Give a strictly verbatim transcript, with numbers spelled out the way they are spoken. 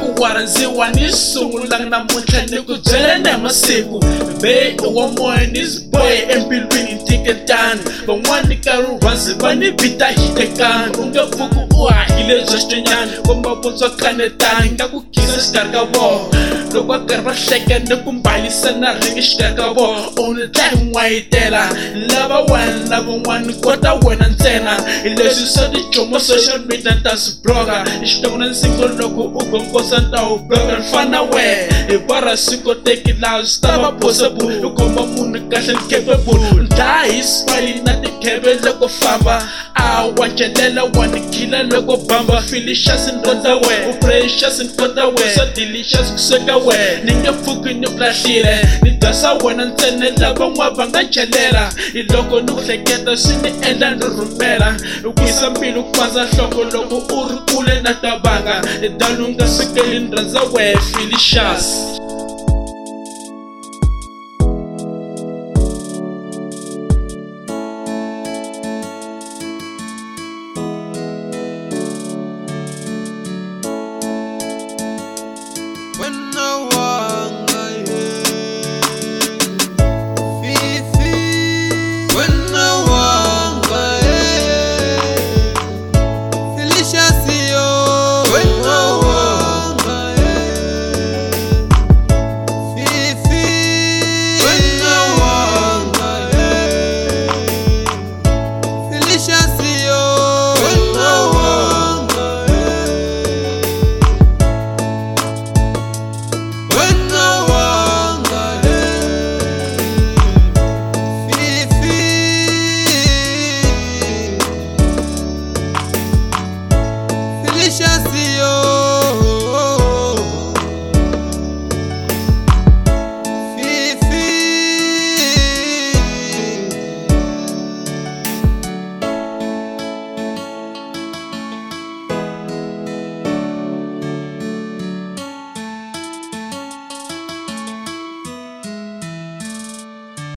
ku warandziwa ni sungula namuntlha ni ku byela na masiku be wa moya ni boy embilwini tiketani van'wani ka rurhanzi va ni vita hitekani u nge pfuki u hahile bya xitenyani komba vutswa kanetani nga ku khisa xikarhi ka vona loko va karhi va hleka ni ku mbalisa na ringi xikarhi ka vona u ni dlayi n'wayitela lava wena na van'wani kota wena ntsena hi leswi swa tijomo social media ta swi bloga xikan'we na nsingo loko u gongosa ta wu bloga fana we hi bara swi koteki laha swi ta va possible u komba munhu kahle ni capable dlayi hi smile na tikheve loko famba a wa celela wa ni khila loko bamba felicious ndondza we u precious nkota we so delicious ku sweka we ni nge pfuki ni ku lahlile ni dasa wena ntsena lava n'wa va nga celela hi loko ni ku hleketa swi ni endla ni rhumela ku yisa mbilu ku pandza nhloko loko u ri kule na tabanga hi dalo nga swekeli ni rhandza we felicious.